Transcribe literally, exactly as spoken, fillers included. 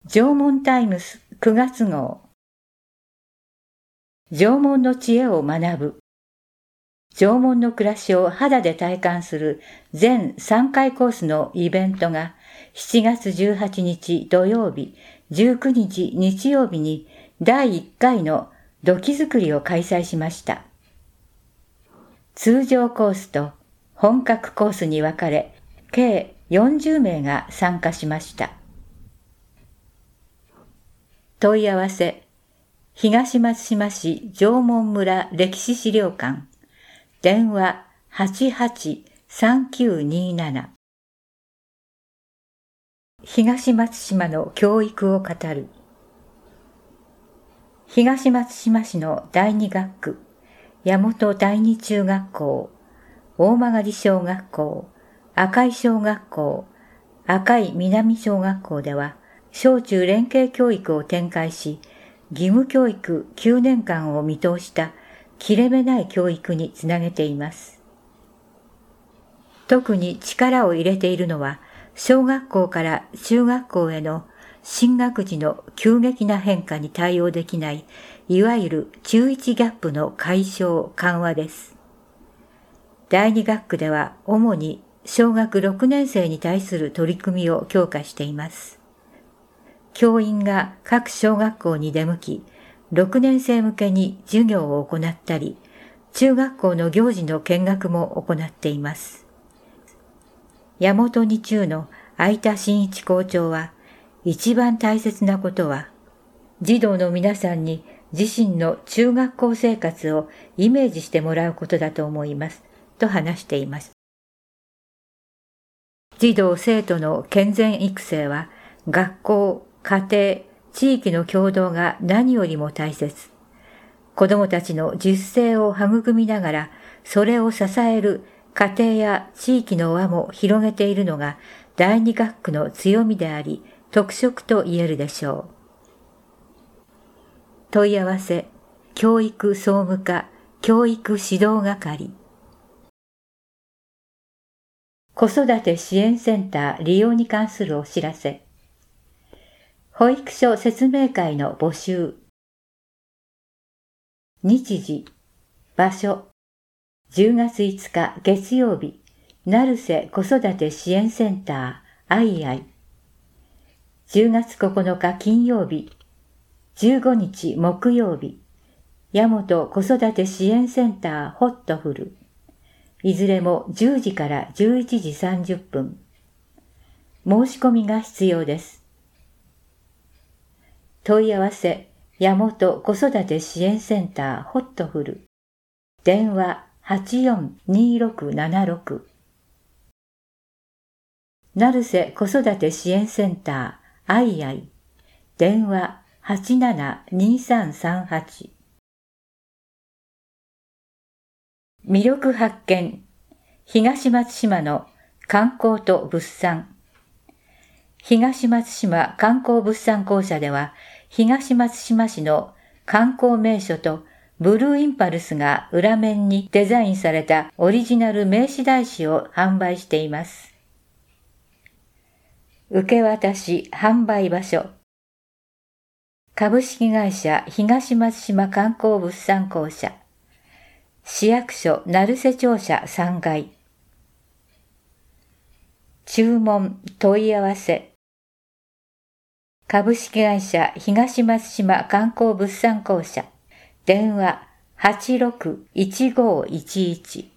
縄文タイムスくがつ号。縄文の知恵を学ぶ。縄文の暮らしを肌で体感する全さんかいコースのイベントがしちがつじゅうはちにち土曜日、じゅうくにち日曜日にだいいっかいの土器作りを開催しました。通常コースと本格コースに分かれ、計よんじゅうめいが参加しました。問い合わせ、東松島市縄文村歴史資料館、電話 はちはちさんきゅうになな。東松島の教育を語る。東松島市のだいに学区、矢本だいに中学校、大曲小学校、赤井小学校、赤井南小学校では、小中連携教育を展開し、義務教育きゅうねんかんを見通した切れ目ない教育につなげています。特に力を入れているのは、小学校から中学校への進学時の急激な変化に対応できない、いわゆる中いちギャップの解消・緩和です。だいに学区では主に小学ろくねんせいに対する取り組みを強化しています。教員が各小学校に出向き、ろくねんせい向けに授業を行ったり、中学校の行事の見学も行っています。矢本二中の相田真一校長は、一番大切なことは、児童の皆さんに自身の中学校生活をイメージしてもらうことだと思います、と話しています。児童生徒の健全育成は、学校、家庭、地域の協働が何よりも大切。子どもたちの自主性を育みながら、それを支える家庭や地域の輪も広げているのがだいに学区の強みであり、特色と言えるでしょう。問い合わせ、教育総務課、教育指導係。子育て支援センター利用に関するお知らせ。保育所説明会の募集。日時、場所、じゅうがついつか月曜日、成瀬子育て支援センター、あいあい。じゅうがつここのか金曜日、じゅうごにち木曜日、矢本子育て支援センターホットフル。いずれもじゅうじからじゅういちじさんじゅっぷん。申し込みが必要です。問い合わせ、矢本子育て支援センターホットフル。電話はちよんにろくななろく。成瀬子育て支援センター、あいあい。電話はちななにさんさんはち。魅力発見。東松島の観光と物産。東松島観光物産公社では、東松島市の観光名所とブルーインパルスが裏面にデザインされたオリジナル名刺台紙を販売しています。受け渡し販売場所。株式会社東松島観光物産公社。市役所成瀬庁舎さんがい。注文問い合わせ。株式会社東松島観光物産公社。電話はちろくいちごいちいち。